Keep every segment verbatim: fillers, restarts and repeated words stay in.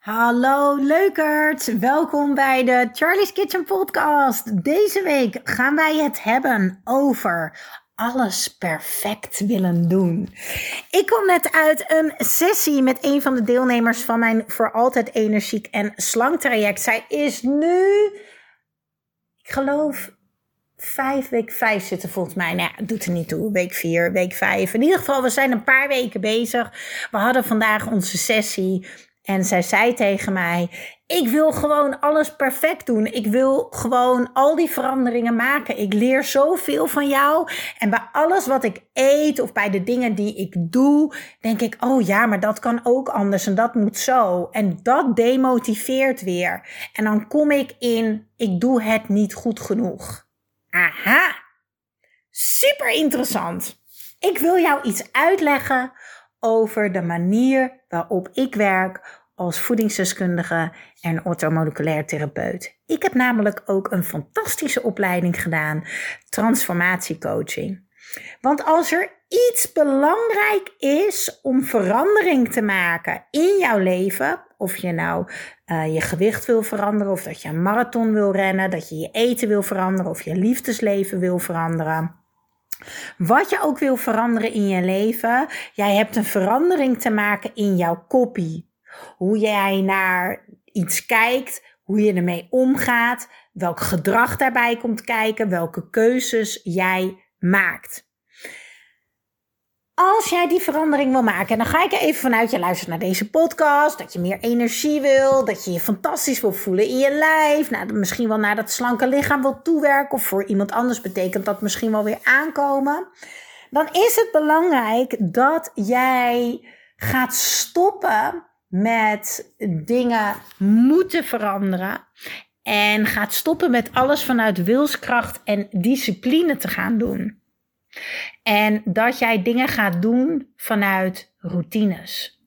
Hallo leukert, welkom bij de Charlie's Kitchen podcast. Deze week gaan wij het hebben over alles perfect willen doen. Ik kom net uit een sessie met een van de deelnemers van mijn Voor Altijd Energiek en Slank traject. Zij is nu, ik geloof, vijf, week vijf zitten volgens mij. Nou ja, het doet er niet toe. Week vier, week vijf. In ieder geval, we zijn een paar weken bezig. We hadden vandaag onze sessie. En zij zei tegen mij, ik wil gewoon alles perfect doen. Ik wil gewoon al die veranderingen maken. Ik leer zoveel van jou. En bij alles wat ik eet of bij de dingen die ik doe, denk ik, oh ja, maar dat kan ook anders en dat moet zo. En dat demotiveert weer. En dan kom ik in, ik doe het niet goed genoeg. Aha, super interessant. Ik wil jou iets uitleggen over de manier waarop ik werk als voedingsdeskundige en orthomoleculair therapeut. Ik heb namelijk ook een fantastische opleiding gedaan, transformatiecoaching. Want als er iets belangrijk is om verandering te maken in jouw leven, of je nou uh, je gewicht wil veranderen, of dat je een marathon wil rennen, dat je je eten wil veranderen, of je liefdesleven wil veranderen, wat je ook wil veranderen in je leven, jij hebt een verandering te maken in jouw koppie. Hoe jij naar iets kijkt, hoe je ermee omgaat, welk gedrag daarbij komt kijken, welke keuzes jij maakt. Als jij die verandering wil maken, en dan ga ik er even vanuit, je luistert naar deze podcast, dat je meer energie wil, dat je je fantastisch wil voelen in je lijf, nou, misschien wel naar dat slanke lichaam wil toewerken, of voor iemand anders betekent dat misschien wel weer aankomen, dan is het belangrijk dat jij gaat stoppen met dingen moeten veranderen en gaat stoppen met alles vanuit wilskracht en discipline te gaan doen. En dat jij dingen gaat doen vanuit routines.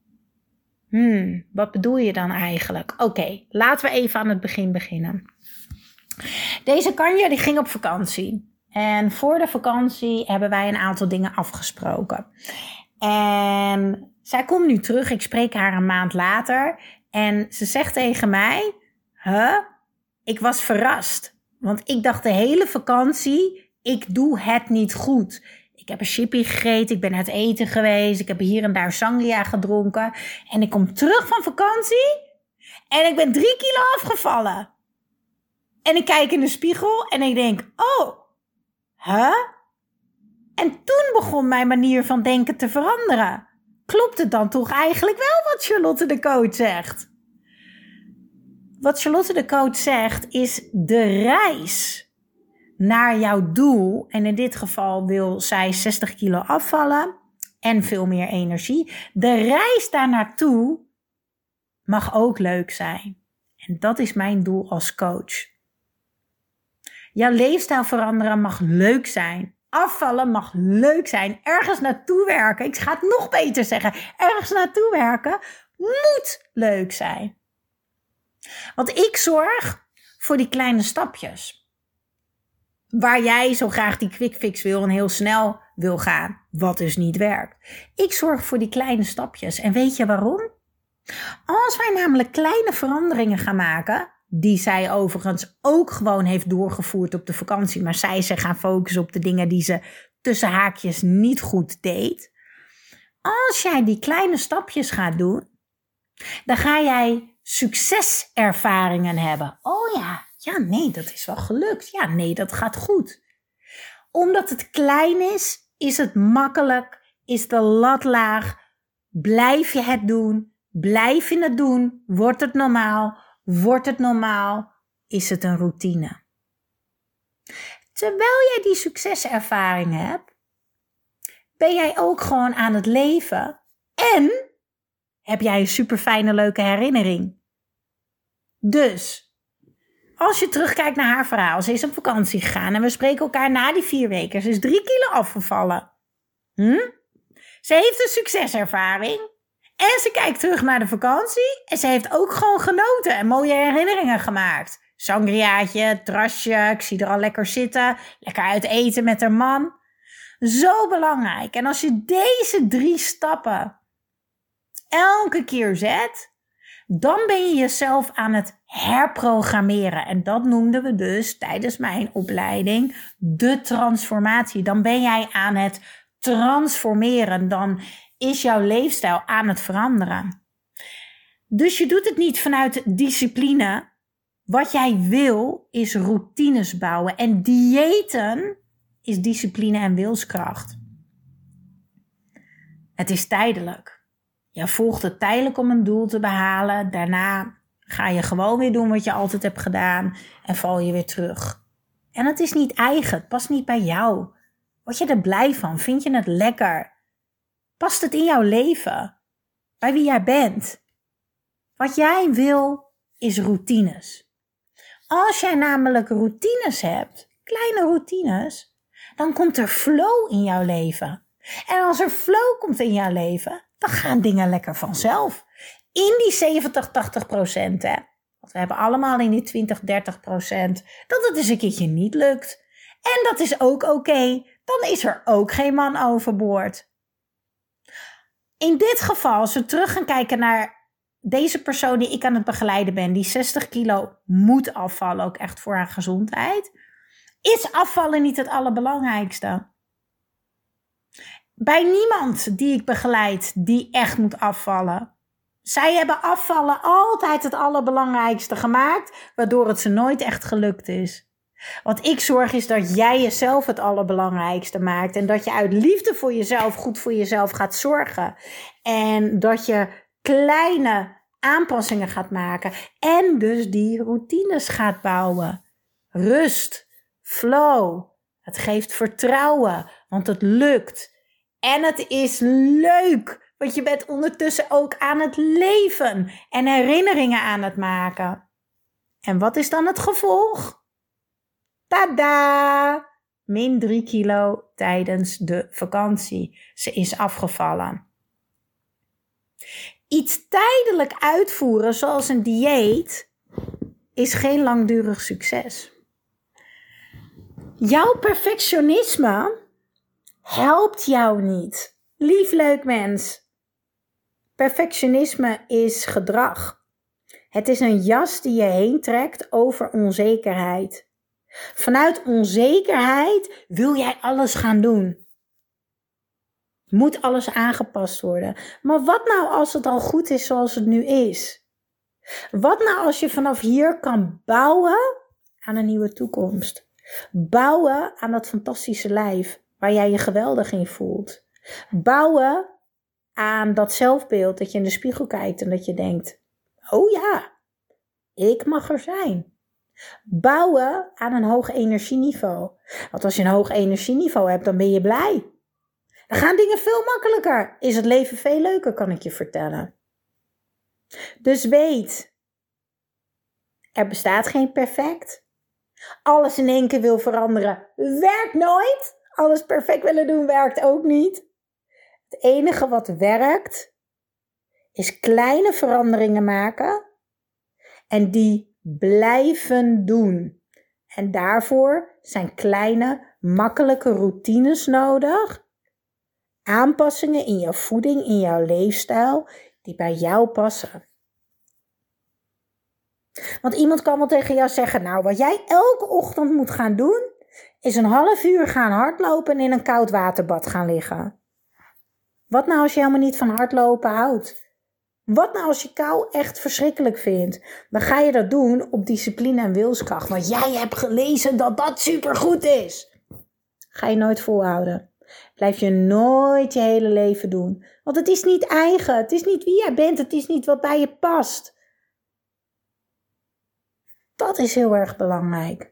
Hmm, wat bedoel je dan eigenlijk? Oké, okay, laten we even aan het begin beginnen. Deze Kanja die ging op vakantie. En voor de vakantie hebben wij een aantal dingen afgesproken. En zij komt nu terug. Ik spreek haar een maand later. En ze zegt tegen mij, huh? Ik was verrast. Want ik dacht de hele vakantie, ik doe het niet goed. Ik heb een chippy gegeten, ik ben uit eten geweest, ik heb hier en daar sangria gedronken. En ik kom terug van vakantie en ik ben drie kilo afgevallen. En ik kijk in de spiegel en ik denk, oh, huh? En toen begon mijn manier van denken te veranderen. Klopt het dan toch eigenlijk wel wat Charlotte de coach zegt? Wat Charlotte de coach zegt is de reis naar jouw doel, en in dit geval wil zij zestig kilo afvallen en veel meer energie. De reis daar naartoe mag ook leuk zijn. En dat is mijn doel als coach. Jouw leefstijl veranderen mag leuk zijn. Afvallen mag leuk zijn. Ergens naartoe werken, ik ga het nog beter zeggen, ergens naartoe werken moet leuk zijn. Want ik zorg voor die kleine stapjes. Waar jij zo graag die quick fix wil en heel snel wil gaan, wat dus niet werkt. Ik zorg voor die kleine stapjes. En weet je waarom? Als wij namelijk kleine veranderingen gaan maken, die zij overigens ook gewoon heeft doorgevoerd op de vakantie, maar zij is gaan focussen op de dingen die ze tussen haakjes niet goed deed. Als jij die kleine stapjes gaat doen, dan ga jij succeservaringen hebben. Oh ja. Ja, nee, dat is wel gelukt. Ja, nee, dat gaat goed. Omdat het klein is, is het makkelijk, is de lat laag. Blijf je het doen, blijf je het doen. Wordt het normaal, wordt het normaal, is het een routine. Terwijl jij die succeservaring hebt, ben jij ook gewoon aan het leven. En heb jij een super fijne, leuke herinnering. Dus als je terugkijkt naar haar verhaal, ze is op vakantie gegaan en we spreken elkaar na die vier weken. Ze is drie kilo afgevallen. Hm? Ze heeft een succeservaring en ze kijkt terug naar de vakantie en ze heeft ook gewoon genoten en mooie herinneringen gemaakt. Sangriaatje, terrasje, ik zie er al lekker zitten, lekker uit eten met haar man. Zo belangrijk. En als je deze drie stappen elke keer zet, Dan ben je jezelf aan het herprogrammeren. En dat noemden we dus tijdens mijn opleiding de transformatie. Dan ben jij aan het transformeren. Dan is jouw leefstijl aan het veranderen. Dus je doet het niet vanuit discipline. Wat jij wil is routines bouwen. En diëten is discipline en wilskracht. Het is tijdelijk. Je volgt het tijdelijk om een doel te behalen. Daarna ga je gewoon weer doen wat je altijd hebt gedaan. En val je weer terug. En het is niet eigen. Het past niet bij jou. Word je er blij van? Vind je het lekker? Past het in jouw leven? Bij wie jij bent? Wat jij wil is routines. Als jij namelijk routines hebt, kleine routines, dan komt er flow in jouw leven. En als er flow komt in jouw leven, dan gaan dingen lekker vanzelf. In die zeventig, tachtig procent, hè. Want we hebben allemaal in die twintig, dertig procent dat het eens een keertje niet lukt. En dat is ook oké. Okay. Dan is er ook geen man overboord. In dit geval, als we terug gaan kijken naar deze persoon die ik aan het begeleiden ben, die zestig kilo moet afvallen, ook echt voor haar gezondheid, is afvallen niet het allerbelangrijkste. Bij niemand die ik begeleid die echt moet afvallen. Zij hebben afvallen altijd het allerbelangrijkste gemaakt, waardoor het ze nooit echt gelukt is. Wat ik zorg is dat jij jezelf het allerbelangrijkste maakt en dat je uit liefde voor jezelf goed voor jezelf gaat zorgen. En dat je kleine aanpassingen gaat maken en dus die routines gaat bouwen. Rust, flow, het geeft vertrouwen, want het lukt. En het is leuk, want je bent ondertussen ook aan het leven en herinneringen aan het maken. En wat is dan het gevolg? Tada! Min drie kilo tijdens de vakantie. Ze is afgevallen. Iets tijdelijk uitvoeren, zoals een dieet, is geen langdurig succes. Jouw perfectionisme helpt jou niet. Lief leuk mens. Perfectionisme is gedrag. Het is een jas die je heen trekt over onzekerheid. Vanuit onzekerheid wil jij alles gaan doen. Moet alles aangepast worden. Maar wat nou als het al goed is zoals het nu is? Wat nou als je vanaf hier kan bouwen aan een nieuwe toekomst? Bouwen aan dat fantastische lijf waar jij je geweldig in voelt. Bouwen aan dat zelfbeeld dat je in de spiegel kijkt en dat je denkt, oh ja, ik mag er zijn. Bouwen aan een hoog energieniveau. Want als je een hoog energieniveau hebt, dan ben je blij. Dan gaan dingen veel makkelijker. Is het leven veel leuker, kan ik je vertellen. Dus weet, er bestaat geen perfect. Alles in één keer wil veranderen, werkt nooit. Alles perfect willen doen, werkt ook niet. Het enige wat werkt, is kleine veranderingen maken en die blijven doen. En daarvoor zijn kleine, makkelijke routines nodig. Aanpassingen in jouw voeding, in jouw leefstijl, die bij jou passen. Want iemand kan wel tegen jou zeggen, nou wat jij elke ochtend moet gaan doen, is een half uur gaan hardlopen en in een koud waterbad gaan liggen. Wat nou als je helemaal niet van hardlopen houdt? Wat nou als je kou echt verschrikkelijk vindt? Dan ga je dat doen op discipline en wilskracht. Want jij hebt gelezen dat dat supergoed is. Ga je nooit volhouden. Blijf je nooit je hele leven doen. Want het is niet eigen. Het is niet wie jij bent. Het is niet wat bij je past. Dat is heel erg belangrijk.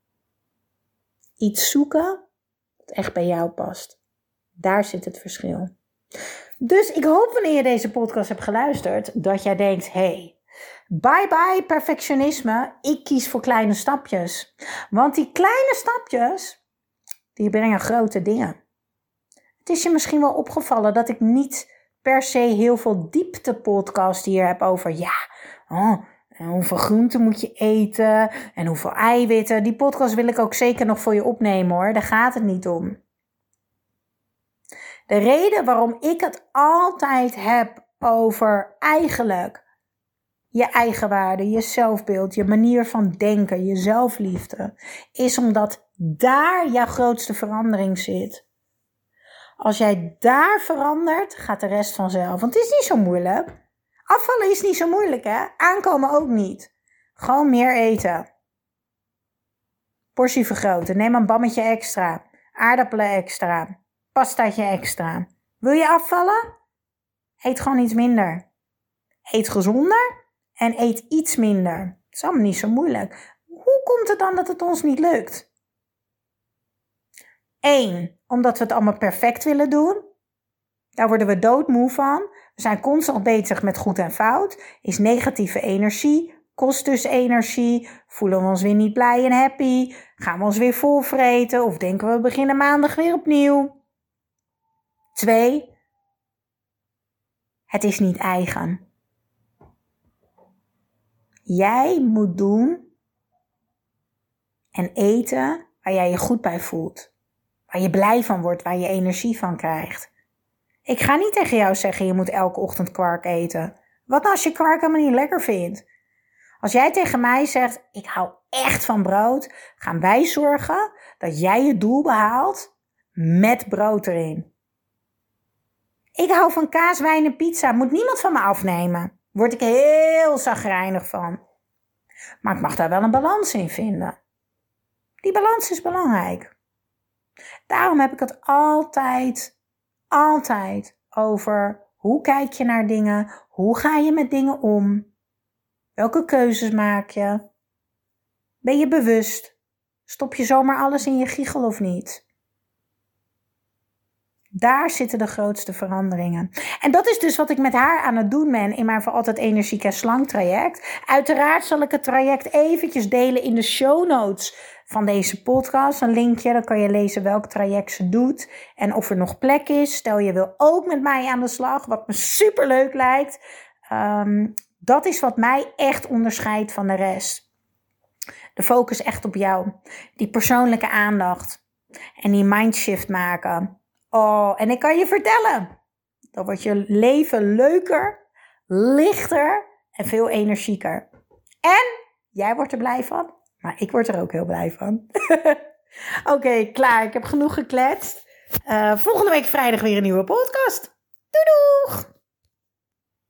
Iets zoeken dat echt bij jou past. Daar zit het verschil. Dus ik hoop wanneer je deze podcast hebt geluisterd, dat jij denkt, hey, bye bye perfectionisme, ik kies voor kleine stapjes. Want die kleine stapjes, die brengen grote dingen. Het is je misschien wel opgevallen dat ik niet per se heel veel diepte podcast hier heb over, ja, oh, hoeveel groenten moet je eten en hoeveel eiwitten. Die podcast wil ik ook zeker nog voor je opnemen hoor, daar gaat het niet om. De reden waarom ik het altijd heb over eigenlijk je eigenwaarde, je zelfbeeld, je manier van denken, je zelfliefde, is omdat daar jouw grootste verandering zit. Als jij daar verandert, gaat de rest vanzelf. Want het is niet zo moeilijk. Afvallen is niet zo moeilijk, hè? Aankomen ook niet. Gewoon meer eten. Portie vergroten. Neem een bammetje extra. Aardappelen extra. Pastaatje extra. Wil je afvallen? Eet gewoon iets minder. Eet gezonder en eet iets minder. Het is allemaal niet zo moeilijk. Hoe komt het dan dat het ons niet lukt? Eén, omdat we het allemaal perfect willen doen. Daar worden we doodmoe van. We zijn constant bezig met goed en fout. Is negatieve energie. Kost dus energie. Voelen we ons weer niet blij en happy. Gaan we ons weer volvreten. Of denken we beginnen maandag weer opnieuw. Twee, het is niet eigen. Jij moet doen en eten waar jij je goed bij voelt. Waar je blij van wordt, waar je energie van krijgt. Ik ga niet tegen jou zeggen, je moet elke ochtend kwark eten. Wat nou als je kwark helemaal niet lekker vindt? Als jij tegen mij zegt, ik hou echt van brood, gaan wij zorgen dat jij je doel behaalt met brood erin. Ik hou van kaas, wijn en pizza, moet niemand van me afnemen. Word ik heel chagrijnig van. Maar ik mag daar wel een balans in vinden. Die balans is belangrijk. Daarom heb ik het altijd, altijd over hoe kijk je naar dingen, hoe ga je met dingen om, welke keuzes maak je, ben je bewust, stop je zomaar alles in je giegel of niet. Daar zitten de grootste veranderingen. En dat is dus wat ik met haar aan het doen ben in mijn Voor Altijd Energiek en Slank traject. Uiteraard zal ik het traject eventjes delen in de show notes van deze podcast. Een linkje, dan kan je lezen welk traject ze doet en of er nog plek is. Stel je wil ook met mij aan de slag, wat me super leuk lijkt. Um, dat is wat mij echt onderscheidt van de rest. De focus echt op jou. Die persoonlijke aandacht. En die mindshift maken. Oh, en ik kan je vertellen, dan wordt je leven leuker, lichter en veel energieker. En jij wordt er blij van, maar ik word er ook heel blij van. Oké, okay, klaar. Ik heb genoeg gekletst. Uh, volgende week vrijdag weer een nieuwe podcast. Doei doeg!